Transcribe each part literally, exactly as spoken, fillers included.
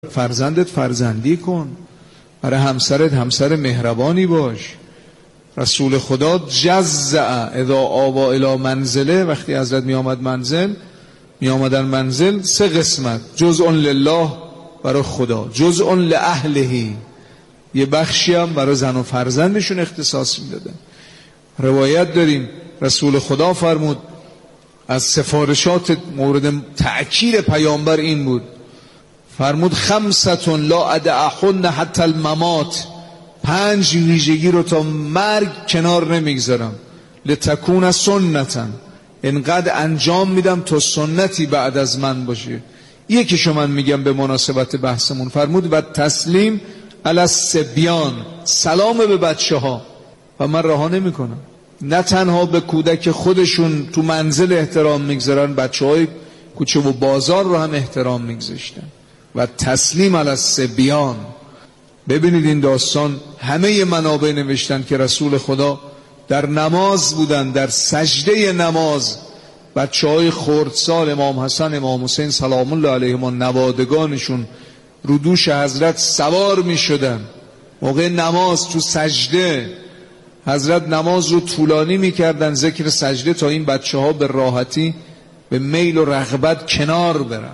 فرزندت فرزندی کن، برای همسرت همسر مهربانی باش. رسول خدا جزع اذا آوا الی منزله، وقتی حضرت می آمد منزل می آمدن منزل سه قسمت: جزء لله برای خدا، جزء لاهله، یه بخشی هم برای زن و فرزندشون اختصاص میدادن. روایت داریم رسول خدا فرمود از سفارشات مورد تأکید پیامبر این بود، فرمود خمستون لا ادعهن حتی الممات، پنج ویژگی رو تا مرگ کنار نمیگذارم، لتکون سنتا، اینقدر انجام میدم تا سنتی بعد از من باشه. یکیشو من میگم به مناسبت بحثمون، فرمود و تسلیم علی الصبیان، سلام به بچه ها. و من رها نمی کنم، نه تنها به کودک خودشون تو منزل احترام میگذارن، بچه های کوچه و بازار رو هم احترام میگذاشتن. و تسلیم علی الصبیان. ببینید این داستان همه منابع نوشتن که رسول خدا در نماز بودن، در سجده نماز بچه های خردسال امام حسن امام حسین سلام الله علیهما نوادگانشون رو دوش حضرت سوار می شدن. موقع نماز تو سجده حضرت نماز رو طولانی می کردن، ذکر سجده، تا این بچه ها به راحتی به میل و رغبت کنار برن.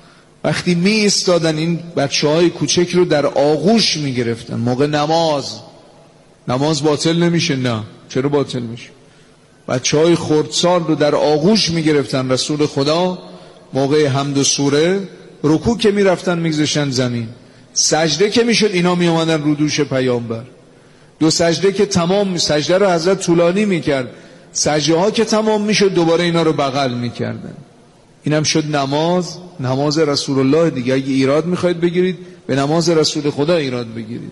وقتی می ایستادن این بچه های کوچک رو در آغوش می گرفتن موقع نماز. نماز باطل نمیشه؟ نه. چرا باطل میشه؟ بچه های خردسال رو در آغوش می گرفتن رسول خدا موقع حمد و سوره. رکوع که می رفتن می گذاشتن زمین، سجده که می شد اینا می آمدن رو دوش پیامبر. دو سجده که تمام، سجده رو حضرت طولانی می کرد، سجده ها که تمام می شد دوباره اینا رو بغل می کردن. اینم شد نماز، نماز رسول الله دیگه. اگه ایراد می خواهید بگیرید به نماز رسول خدا ایراد بگیرید.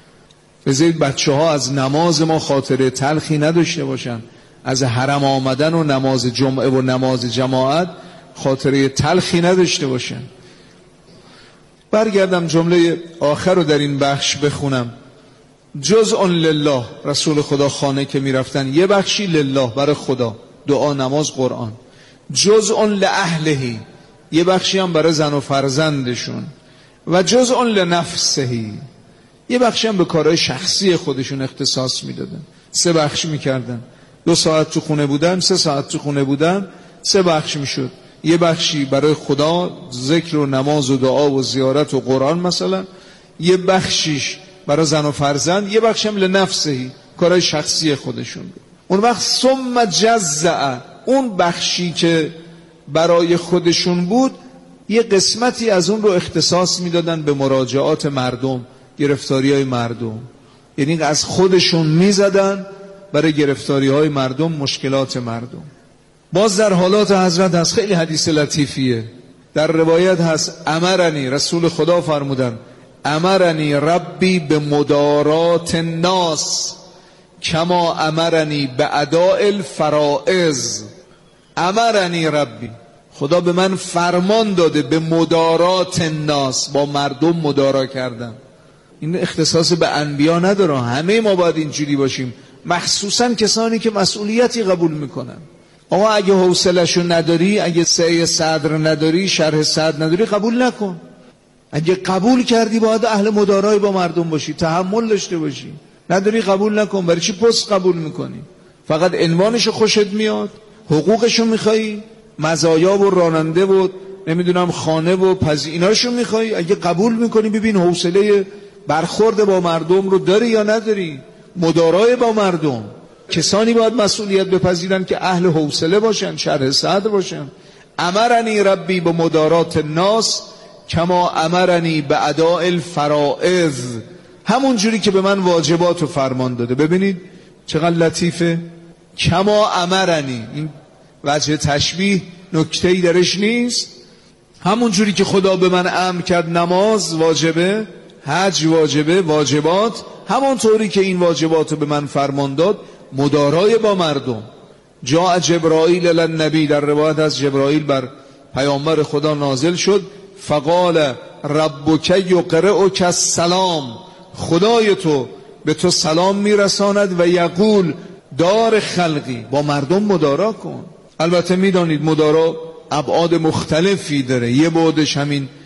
بذارید بچه ها از نماز ما خاطره تلخی نداشته باشن، از حرم آمدن و نماز جمعه و نماز جماعت خاطره تلخی نداشته باشن. برگردم جمله آخر رو در این بخش بخونم. جزء لله، رسول خدا خانه که می رفتن یه بخشی لله برای خدا، دعا، نماز، قرآن. جزء لاهله، یه بخشی هم برای زن و فرزندشون. و جزء لنفسه، یه بخشی هم به کارهای شخصی خودشون اختصاص میدادن. سه بخش میکردن. دو ساعت تو خونه بودن، سه ساعت تو خونه بودن، سه بخش میشد. یه بخشی برای خدا، ذکر و نماز و دعا و زیارت و قرآن مثلا، یه بخشیش برای زن و فرزند، یه بخشی هم لنفسه، کارهای شخصی خودشون. اون وقت ثم جزع، اون بخشی که برای خودشون بود یه قسمتی از اون رو اختصاص میدادن به مراجعات مردم، گرفتاری های مردم. یعنی از خودشون میزدن برای گرفتاری های مردم، مشکلات مردم. باز در حالات حضرت هست، خیلی حدیث لطیفیه. در روایت هست امرنی، رسول خدا فرمودن امرنی ربی به مدارات الناس کما امرنی به اداء الفرائض. امرنی ربی، خدا به من فرمان داده به مدارات الناس، با مردم مدارا کردن. این اختصاص به انبیا نداره، همه ما باید اینجوری باشیم، مخصوصا کسانی که مسئولیتی قبول میکنن. آقا اگه حوصله‌شو نداری، اگه سعی صدر نداری، شرح صدر نداری، قبول نکن. اگه قبول کردی باید اهل مدارای با مردم باشی، تحمل داشته باشی. نداری قبول نکن. برای چی پست قبول میکنی؟ فقط عنوانشو خوشت میاد، حقوقشو میخوایی، مزایا و راننده و نمیدونم خانه و پذیناشو میخوایی. اگه قبول میکنی ببین حوصله برخورد با مردم رو داری یا نداری. مدارای با مردم، کسانی باید مسئولیت بپذیرن که اهل حوصله باشن، شرح صدر باشن. امرنی ربی به مدارات الناس کما امرنی به اداء الفرائض، همون جوری که به من واجبات رو فرمان داده. ببینید چقدر لطیفه. کما امرنی، این وجه تشبیه نکته‌ای درش نیست. همون جوری که خدا به من امر کرد نماز واجبه، حج واجبه، واجبات، همون طوری که این واجبات رو به من فرمان داد، مدارای با مردم. جاء جبرائیل الی النبی، در روایت از جبرائیل بر پیامبر خدا نازل شد، فقال ربک یقرئک السلام، خدای تو به تو سلام میرساند و یقول دار خلقی، با مردم مدارا کن. البته میدانید مدارا ابعاد مختلفی داره. یه بعدش همین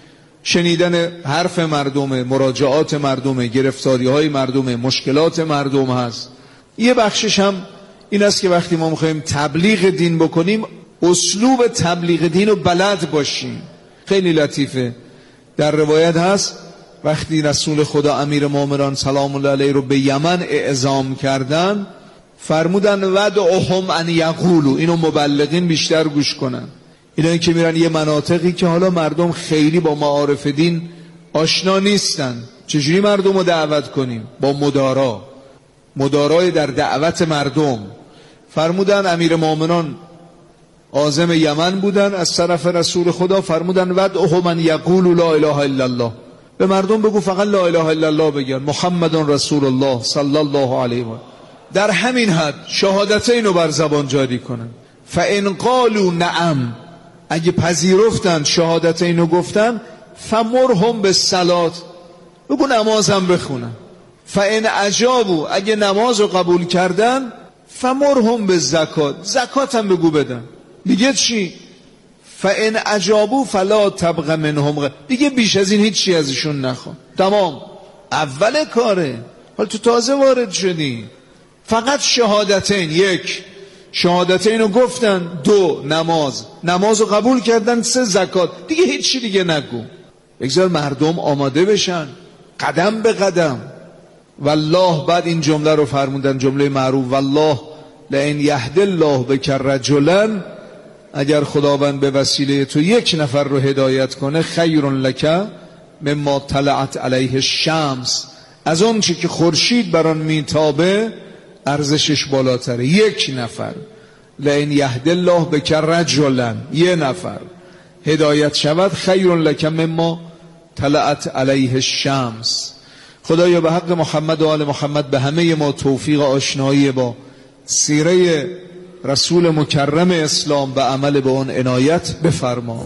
شنیدن حرف مردمه، مراجعات مردمه، گرفتاری های مردمه، مشکلات مردم هست. یه بخشش هم این است که وقتی ما میخوایم تبلیغ دین بکنیم اسلوب تبلیغ دین رو بلد باشیم. خیلی لطیفه، در روایت هست وقتی رسول خدا امیر مومنان سلام الله علیه رو به یمن اعزام کردن فرمودن ودعهم ان یقولوا، اینو مبلغین بیشتر گوش کنن. اینایی که میرن یه مناطقی که حالا مردم خیلی با معارف دین آشنا نیستن، چجوری مردم رو دعوت کنیم؟ با مدارا، مدارای در دعوت مردم. فرمودن امیر مومنان عازم یمن بودن از طرف رسول خدا، فرمودن ودعهم ان یقولوا لا اله الا الله، به مردم بگو فقط لا اله الا الله بگن، محمد رسول الله صلی الله علیه و در همین حد شهادتین رو بر زبان جاری کنن. فان قالوا نعم، اگه پذیرفتن شهادتین رو گفتن، فمرهم بالصلاة، بگو نمازم بخونن. فان اجابوا، اگه نماز رو قبول کردن، فمرهم بالزکات، زکات هم بگو بدن. دیگه چی؟ فان اجابوا فلا تبغ منهم غ... دیگه بیش از این هیچی ازشون نخوا. تمام، اول کاره. حالا تو تازه وارد شدی، فقط شهادتین. یک، شهادتین رو گفتن. دو، نماز، نماز رو قبول کردن. سه، زکات. دیگه هیچی دیگه نگو. بگذار مردم آماده بشن قدم به قدم. والله، بعد این جمله رو فرمودن، جمله معروف، والله لئن یهد الله بک رجلا، اگر خداوند به وسیله تو یک نفر رو هدایت کنه، خیر لک مما طلعت علیه الشمس، از اون چی که خورشید بران میتابه ارزشش بالاتره. یک نفر، لئن یهد الله بک رجلا، یه نفر هدایت شود، خیر لک مما طلعت علیه الشمس. خدایا به حق محمد و آل محمد به همه ما توفیق آشنایی با سیره رسول مکرم اسلام و عمل به آن عنایت بفرما.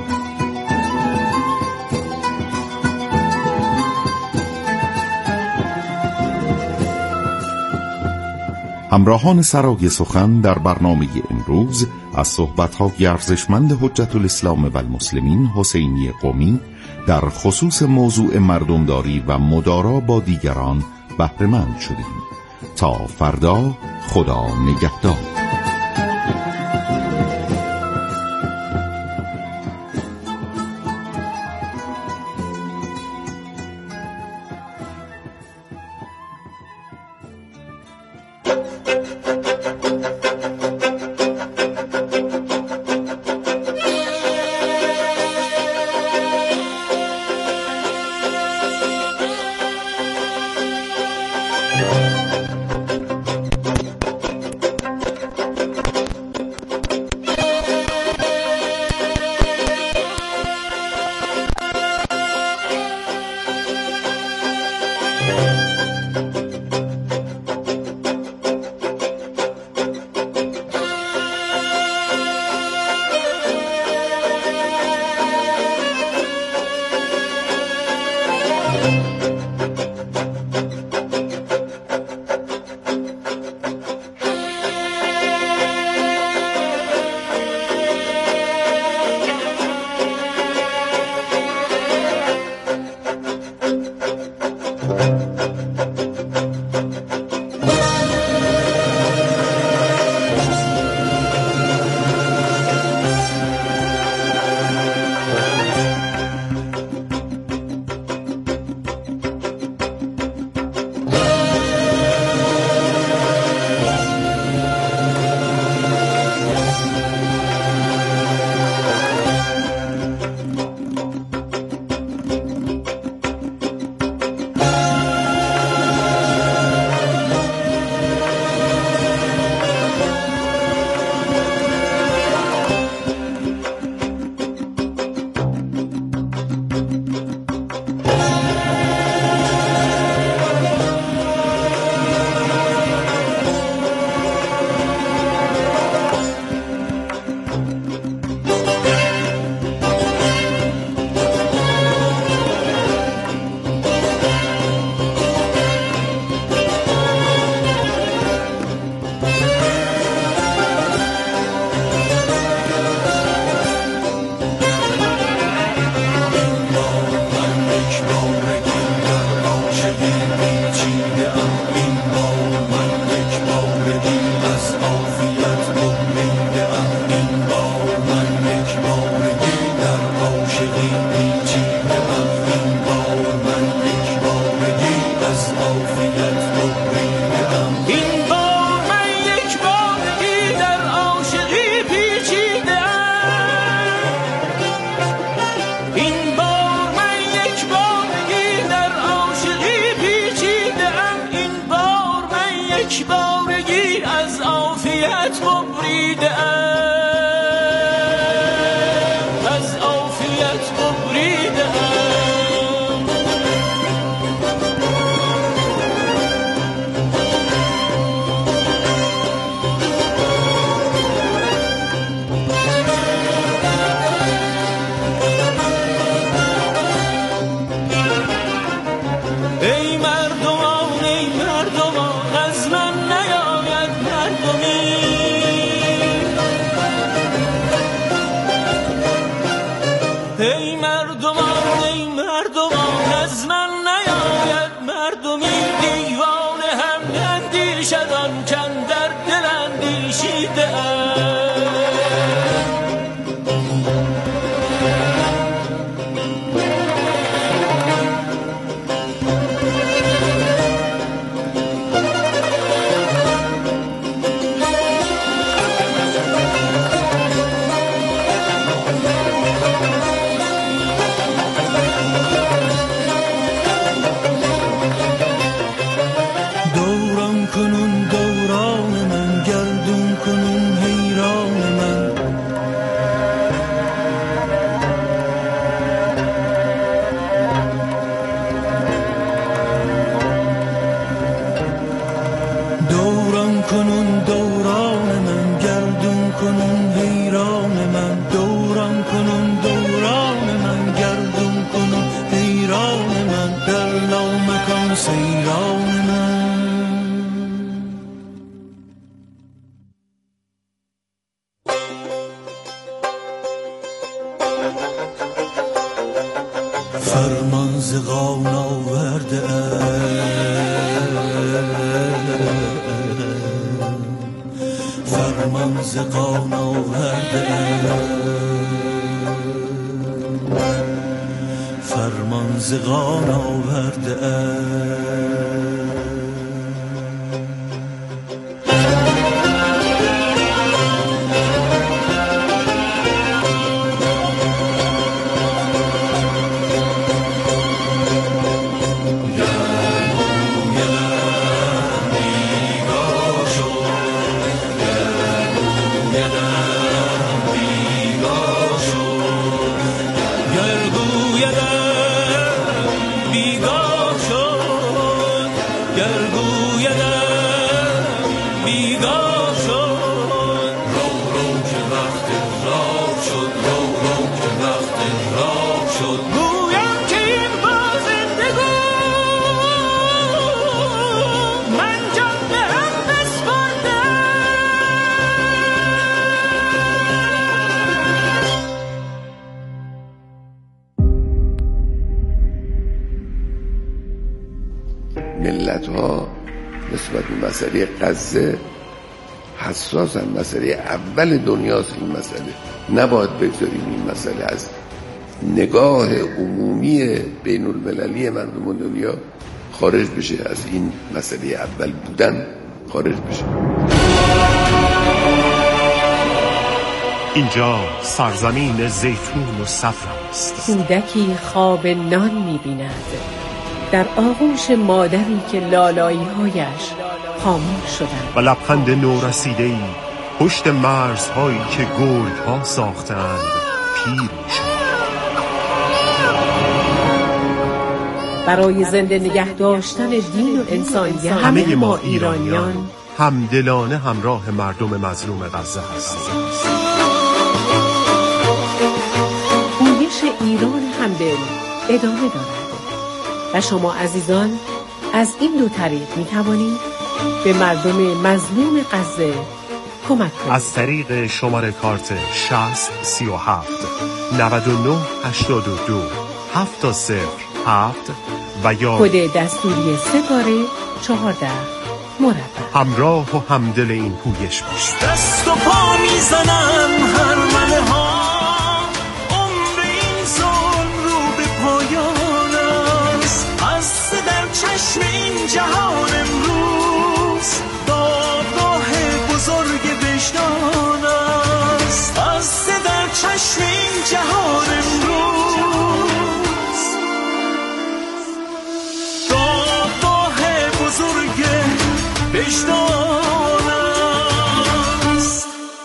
همراهان سرای سخن در برنامه امروز از صحبت‌های ارزشمند حجت الاسلام و المسلمین حسینی قمی در خصوص موضوع مردمداری و مدارا با دیگران بهره مند شدیم. تا فردا، خدا نگهدار. و سیران من. فرمان ز قان آورده فرمان ز قان آورده فرمان ز قان آورده ملت ها نسبت به مسئله غزه حساسن. مسئله اول دنیاست این مسئله. نباید بگذاریم این مسئله از نگاه عمومی بین المللی مردم دنیا خارج بشه، از این مسئله اول بودن خارج بشه. اینجا سرزمین زیتون و صفر است. کودکی خواب نان می‌بیند در آغوش مادری که لالایی‌هایش خاموش شدند و لبخند نورسیده‌ای پشت مرزهایی که گرگ‌ها ساختند پیر می‌شود. برای زنده نگه داشتن دین و انسانیت همه ما ایرانیان همدلانه همراه مردم مظلوم غزه هستیم. گویش ایران همدل ادامه دارد و شما عزیزان از این دو طریق می توانید به مردم مظلوم غزه کمک کنید. از طریق شماره کارت شصت سی و هفت نود و نه هشتاد و دو هفت صفر هفت و یا کد دستوری ستاره چهارده مربع. همراه و همدل این پویش باشید. دست و پا میزنم هر مله ها، عمر این ظلم رو به پایان است. از در چشم این جهان امروز دادگاه بزرگ وجدان است. از در چشم این جهان امروز دادگاه بزرگ وجدان است.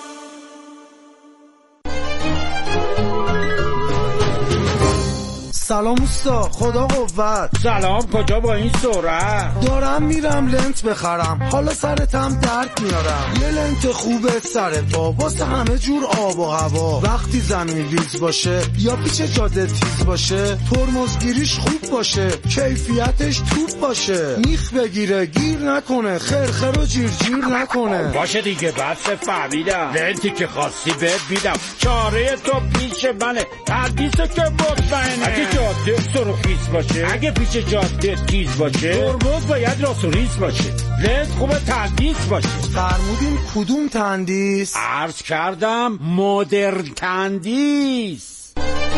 سلام اوستا، خدا قوت. سلام، کجا با این سرعت؟ دارم میرم لنت بخرم، حالا سرتم درد میارم. یه لنت خوبه سر پا واسه همه جور آب و هوا. وقتی زمین ریز باشه یا پیچ جاده تیز باشه، ترمزگیریش خوب باشه، کیفیتش توپ باشه، میخ بگیره گیر نکنه، خرخر و جیر جیر نکنه. باشه دیگه، بس فهمیدم. لنتی که خواستی بهت میدم، چاره تو پیش منه، تردیسه که مطمئنه. اگه جاده سرخیز باشه، اگه پیچ جاده تیز باشه، ترمز باید راست و ریز باشه، لنت خوبه تندیس باشه. فرمودین کدوم تندیس؟ عرض کردم مدرن تندیس.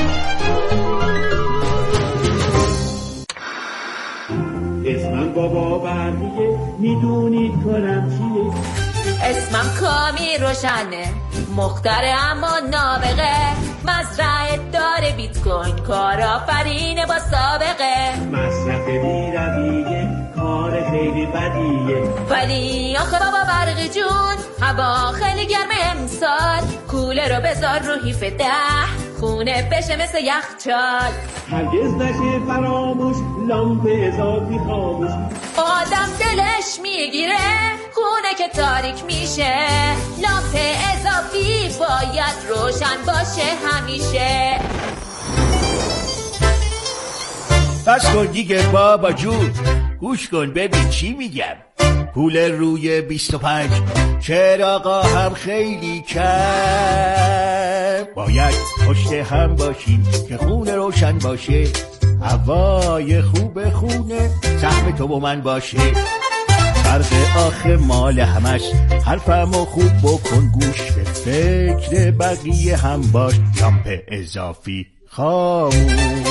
اسمم بابا برمیه، میدونید کارم چیه؟ اسمم کامی روشنه، مختره اما نابغه، مزرعه داره بیت کوین، کارآفرینه با سابقه. مصرف بی‌رویه، کار خیلی بدیه، ولی آخه بابا برقی جون، هوا خیلی گرمه امسال، کوله رو بذار رو هیف ده، خونه بشه مثل یخچال. هرگز نشه فراموش، لامپ اضافی خاموش. آدم دلش میگیره خونه که تاریک میشه، لامپ اضافی باید روشن باشه همیشه. بس کن دیگه بابا جون، گوش کن ببین چی میگم. پول روی بیست و پنج چراغا هم خیلی کم، باید پشت هم باشیم که خونه روشن باشه، هوای خوب خونه سهم تو و من باشه. فرق آخه مال همش، حرفمو خوب بکن گوش، به فکر بقیه هم باش، لامپ اضافی خاموش.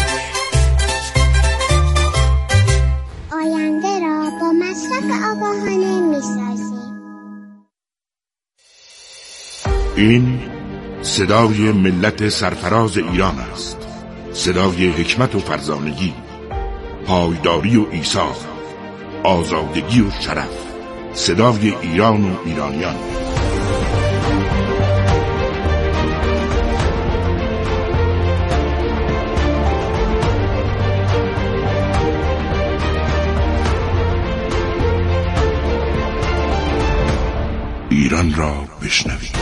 آینده را با مصرف آگاهانه می‌سازیم. این صدای ملت سرفراز ایران است، صدای حکمت و فرزانگی، پایداری و ایثار، آزادگی و شرف، صدای ایران و ایرانیان. ایران را بشنوید.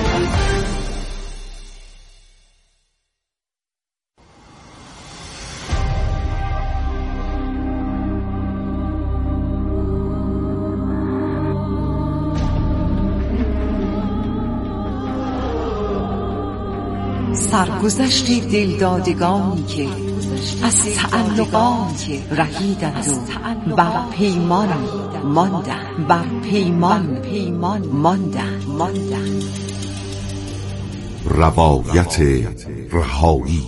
سرگذشت دلدادگانی که از تعلقات رهیدند و بر پیمان ماندند، بر پیمان پیمان ماندند ماندند روایت رهایی.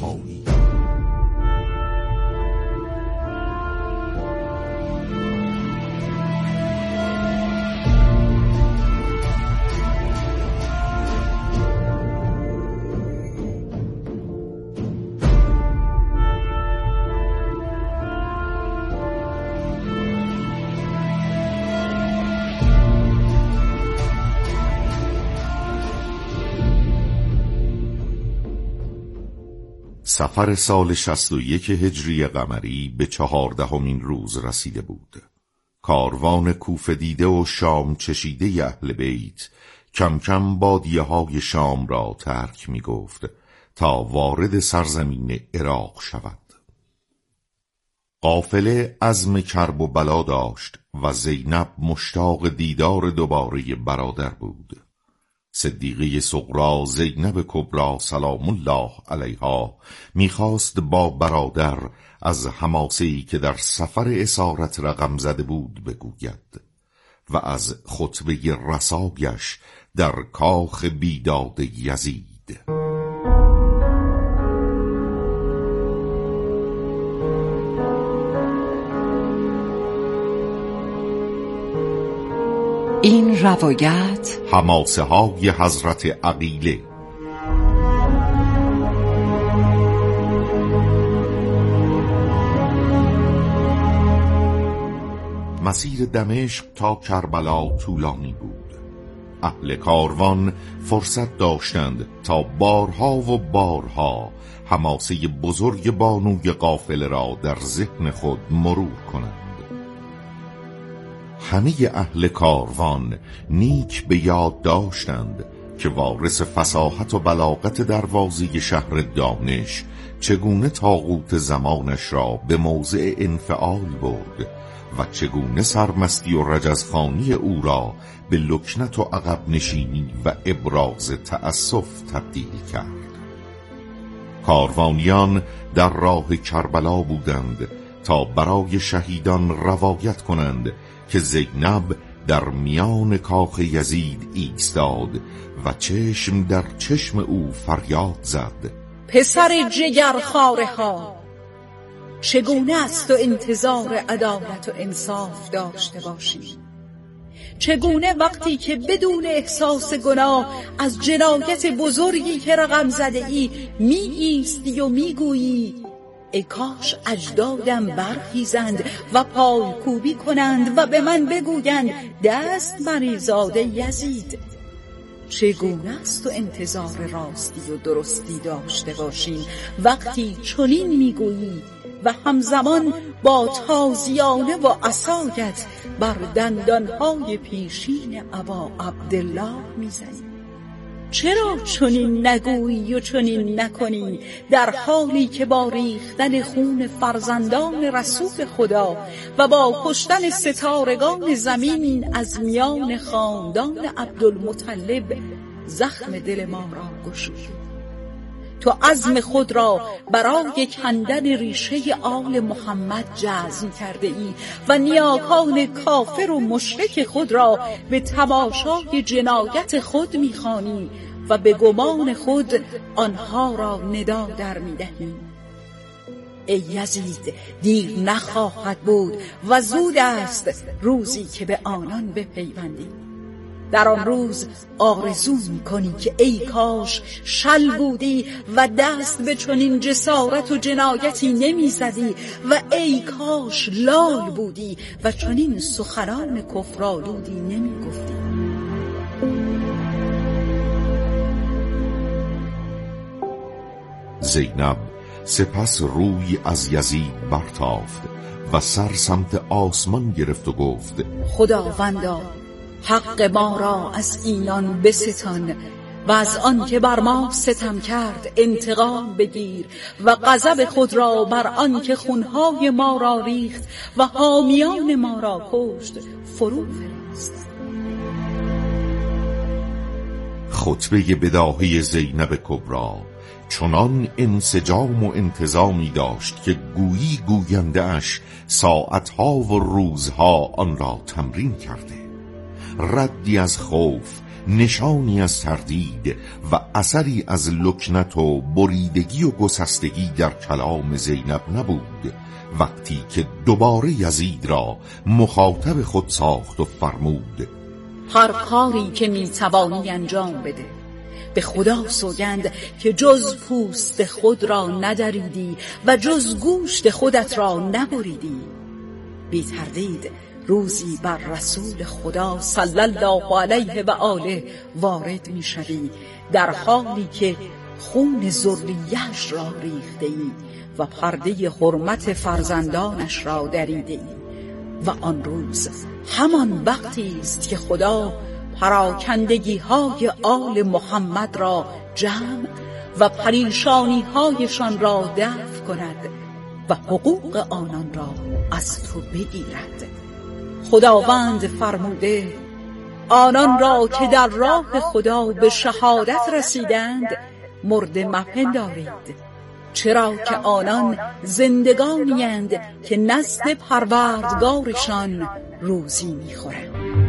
سفر سال شصت و یک هجری قمری به چهاردهمین روز رسیده بود. کاروان کوفه دیده و شام چشیده اهل بیت کم کم بادیه های شام را ترک می گفت تا وارد سرزمین عراق شود. قافله عزم کرب و بلا داشت و زینب مشتاق دیدار دوباره برادر بود. صدیقه صغرا زینب کبری سلام الله علیها میخواست با برادر از حماسه‌ای که در سفر اسارت رقم زده بود بگوید و از خطبه رسایش در کاخ بیداد یزید. این روایت حماسه های حضرت عقیله. مسیر دمشق تا کربلا طولانی بود. اهل کاروان فرصت داشتند تا بارها و بارها حماسه بزرگ بانوی قافله را در ذهن خود مرور کنند. همه اهل کاروان نیک به یاد داشتند که وارث فصاحت و بلاغت دروازه شهر دانش چگونه طاغوت زمانش را به موضع انفعال برد و چگونه سرمستی و رجزخوانی او را به لکنت و عقب نشینی و ابراز تأسف تبدیل کرد. کاروانیان در راه کربلا بودند تا برای شهیدان روایت کنند که زینب در میان کاخ یزید ایستاد و چشم در چشم او فریاد زد: پسر جگرخواره ها، چگونه است و انتظار عدالت و انصاف داشته باشی؟ چگونه وقتی که بدون احساس گناه از جنایت بزرگی که رقم زده ای می ایستی و می گویی ای کاش اجدادم برخیزند و پای کوبی کنند و به من بگویند دست مریزاده یزید. چگونه است و انتظار راستی و درستی داشته باشیم وقتی چنین میگویی و همزمان با تازیانه و عصایت بر دندانهای پیشین ابا عبدالله میزنی؟ چرا چنین نگویی و چنین نکنی، در حالی که با ریختن خون فرزندان رسول خدا و با کشتن ستارگان زمین از میان خاندان عبدالمطلب زخم دل ما را گشودی. تو عزم خود را برای کندن ریشه آل محمد جزم کرده ای و نیاکان کافر و مشرک خود را به تماشای جنایت خود می‌خوانی و به گمان خود آنها را ندا در می‌دهی. ای یزید، دیر نخواهد بود و زود است روزی که به آنان بپیوندی. در آن روز آرزو می‌کنی که ای کاش شل بودی و دست به چنین جسارت و جنایتی نمی‌زدی و ای کاش لال بودی و چنین سخنان کفرآلودی نمی‌گفتی. زینب سپس روی از یزید برتافت و سر سمت آسمان گرفت و گفت: خداوندا، حق ما را از اینان بستان و از آن که بر ما ستم کرد انتقام بگیر و غضب خود را بر آن که خونهای ما را ریخت و حامیان ما را کشت فرو فرست. خطبه بداهه زینب کبری چنان انسجام و انتظامی داشت که گویی گوینده اش ساعتها و روزها آن را تمرین کرده. ردی از خوف، نشانی از تردید و اثری از لکنت و بریدگی و گسستگی در کلام زینب نبود وقتی که دوباره یزید را مخاطب خود ساخت و فرمود: هر کاری که میتوانی انجام بده. به خدا سوگند که جز پوست خود را ندریدی و جز گوشت خودت را نبریدی. بی تردید روزی بر رسول خدا صلی الله علیه و آله وارد می شوی در حالی که خون ذریه‌اش را ریخته ای و پرده حرمت فرزندانش را دریده ای و آن روز همان وقتی است که خدا پراکندگی های آل محمد را جمع و پریشانی هایشان را دفع کند و حقوق آنان را از تو بگیرد. خداوند فرموده: آنان را که در راه خدا به شهادت رسیدند مرده مپندارید، چرا که آنان زندگانی‌اند که نزد پروردگارشان روزی می‌خورند.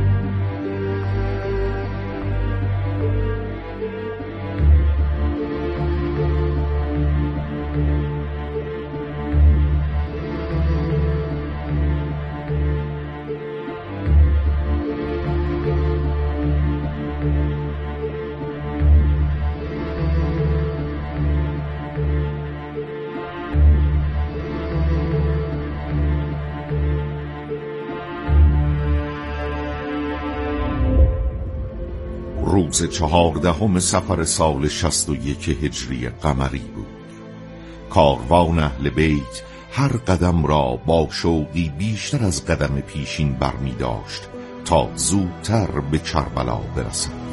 روز چهاردهم صفر سال شصت و یک هجری قمری بود. کاروان اهل بیت هر قدم را با شوقی بیشتر از قدم پیشین برمی داشت تا زودتر به کربلا برسد.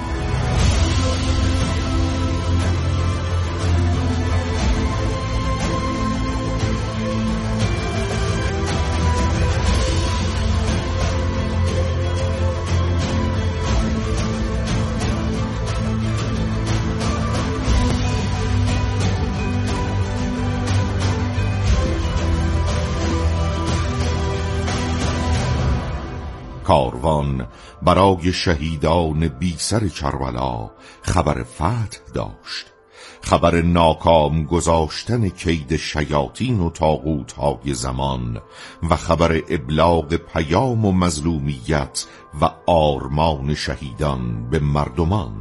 کاروان برای شهیدان بی سر کربلا خبر فتح داشت، خبر ناکام گذاشتن کید شیاطین و طاغوت‌های زمان و خبر ابلاغ پیام و مظلومیت و آرمان شهیدان به مردمان.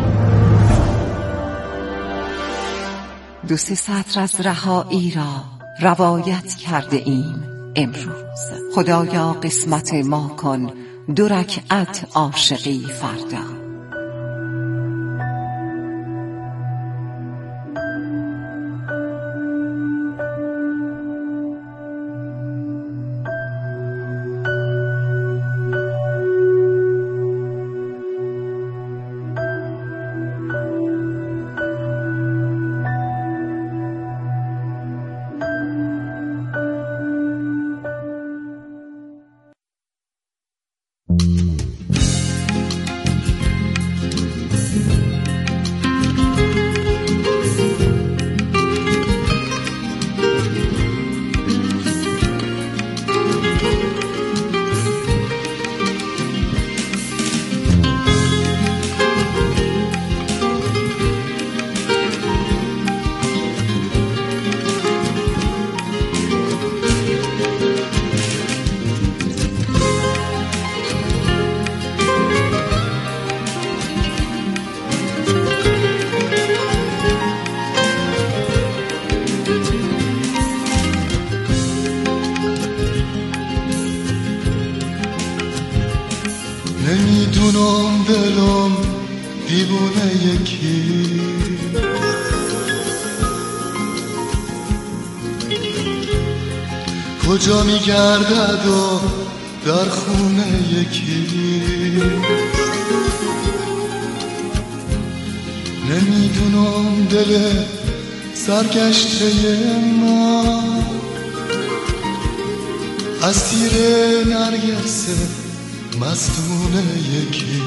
دو سه سطر از رهایی را روایت کرده ایم امروز. خدایا قسمت ما کن دو رکعت عاشقی فردا. نمیدونم دلم دیوونه یکی کجا میگردد و در خونه یکی نمیدونم دل سرگشته ما از تیر نرگسه مستونه یکی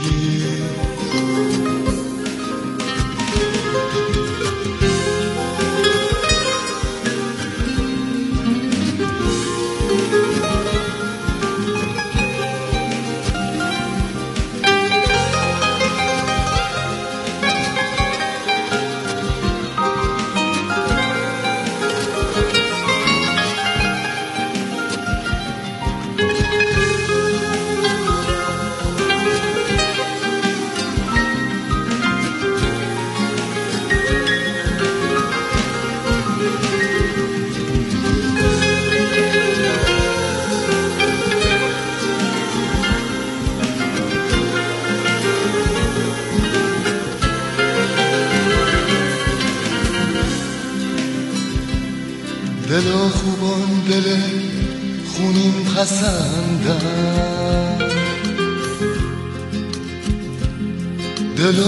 دل خوبان دل خونین پسندن